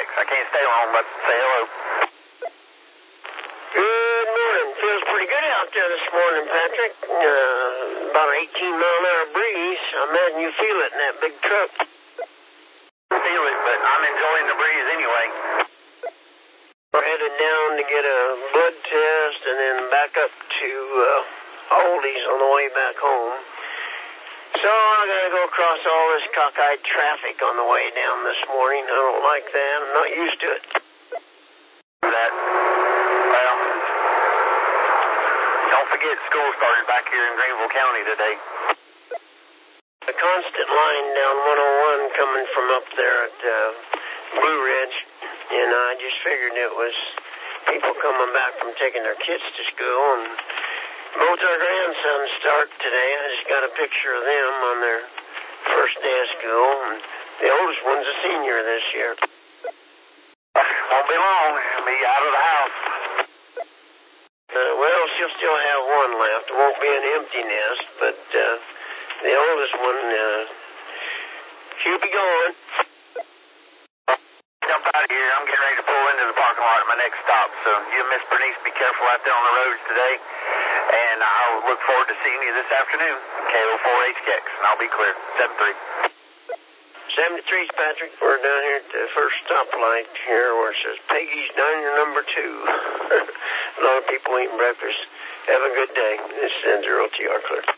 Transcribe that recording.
HKX. I can't stay long, but say hello. Good morning. Feels pretty good out there this morning, Patrick. About an 18-mile-an-hour breeze. I imagine you feel it in that big truck. I feel it, but I'm enjoying the breeze anyway. We're headed down to get a blood test and then back up to Aldi's on the way back home. So I got to go across all this cockeyed traffic on the way down this morning. I don't like that. I'm not used to it. Well, don't forget school started back here in Greenville County today. A constant line down 101 coming from up there at Blue Ridge, and I just figured it was people coming back from taking their kids to school, and both our grandsons start today. I just got a picture of them on their first day of school, and the oldest one's a senior this year. Won't be long. He'll be out of the house. Well, she'll still have one left. It won't be an empty nest, but the oldest one, she'll be gone. Jump out of here. I'm getting ready to pull into the parking lot at my next stop. So you and Miss Bernice be careful out there on the roads today. And I'll look forward to seeing you this afternoon. KO4HKX, and I'll be clear. 7-3. 73's, Patrick. We're down here at the first stoplight here where it says Peggy's Diner number 2. A lot of people eating breakfast. Have a good day. This is N0TR Clear.